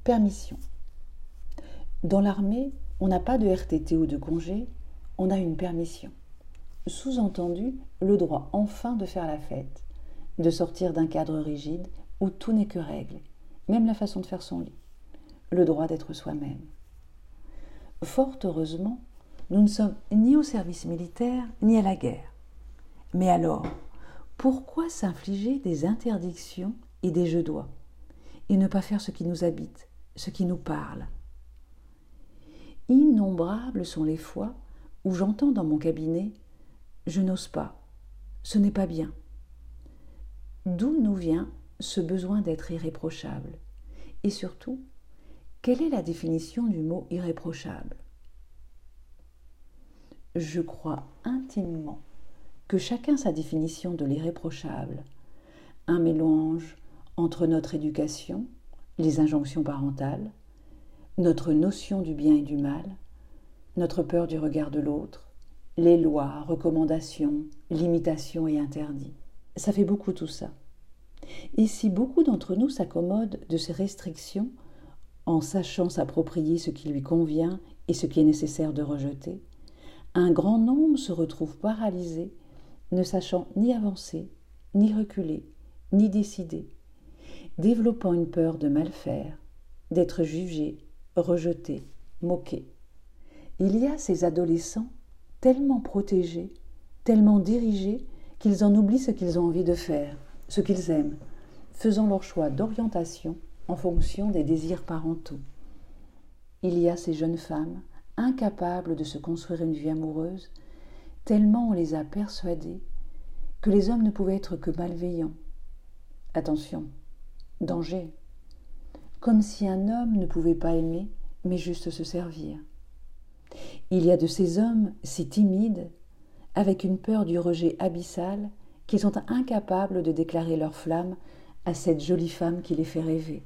Permission. Dans l'armée, on n'a pas de RTT ou de congé, on a une permission. Sous-entendu, le droit enfin de faire la fête, de sortir d'un cadre rigide où tout n'est que règle, même la façon de faire son lit. Le droit d'être soi-même. Fort heureusement, nous ne sommes ni au service militaire ni à la guerre. Mais alors, pourquoi s'infliger des interdictions et des je dois, et ne pas faire ce qui nous habite, ce qui nous parle? Innombrables sont les fois où j'entends dans mon cabinet « je n'ose pas, ce n'est pas bien ». D'où nous vient ce besoin d'être irréprochable? Et surtout, quelle est la définition du mot irréprochable? Je crois intimement que chacun sa définition de l'irréprochable, un mélange entre notre éducation, les injonctions parentales, notre notion du bien et du mal, notre peur du regard de l'autre, les lois, recommandations, limitations et interdits. Ça fait beaucoup tout ça. Et si beaucoup d'entre nous s'accommodent de ces restrictions en sachant s'approprier ce qui lui convient et ce qui est nécessaire de rejeter, un grand nombre se retrouve paralysé, ne sachant ni avancer, ni reculer, ni décider, développant une peur de mal faire, d'être jugé, rejeté, moqué. Il y a ces adolescents tellement protégés, tellement dirigés, qu'ils en oublient ce qu'ils ont envie de faire, ce qu'ils aiment, faisant leur choix d'orientation en fonction des désirs parentaux. Il y a ces jeunes femmes incapables de se construire une vie amoureuse, tellement on les a persuadées que les hommes ne pouvaient être que malveillants. Attention, danger. Comme si un homme ne pouvait pas aimer, mais juste se servir. Il y a de ces hommes si timides, avec une peur du rejet abyssal, qu'ils sont incapables de déclarer leur flamme à cette jolie femme qui les fait rêver.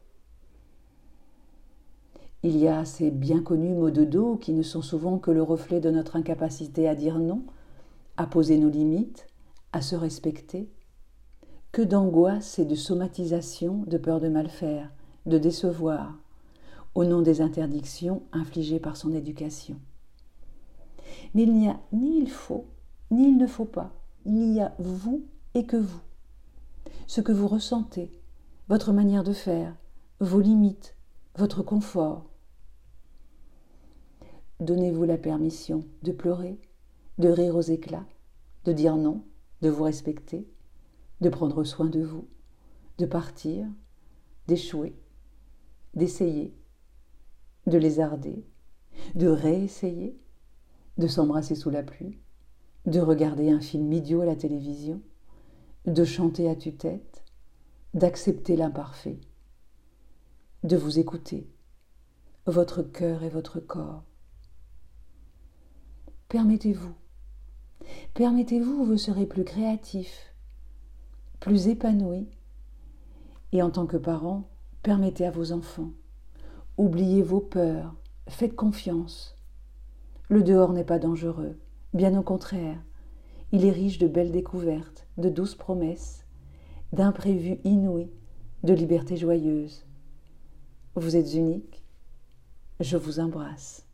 Il y a ces bien connus maux de dos qui ne sont souvent que le reflet de notre incapacité à dire non, à poser nos limites, à se respecter. Que d'angoisse et de somatisation, de peur de mal faire, de décevoir, au nom des interdictions infligées par son éducation. Mais il n'y a ni il faut, ni il ne faut pas. Il y a vous et que vous. Ce que vous ressentez, votre manière de faire, vos limites, votre confort. Donnez-vous la permission de pleurer, de rire aux éclats, de dire non, de vous respecter, de prendre soin de vous, de partir, d'échouer, d'essayer, de lézarder, de réessayer, de s'embrasser sous la pluie, de regarder un film idiot à la télévision, de chanter à tue-tête, d'accepter l'imparfait, de vous écouter, votre cœur et votre corps. Permettez-vous, vous serez plus créatif, plus épanoui, et en tant que parent, permettez à vos enfants. Oubliez vos peurs, faites confiance. Le dehors n'est pas dangereux, bien au contraire. Il est riche de belles découvertes, de douces promesses, d'imprévus inouïs, de liberté joyeuse. Vous êtes unique, je vous embrasse.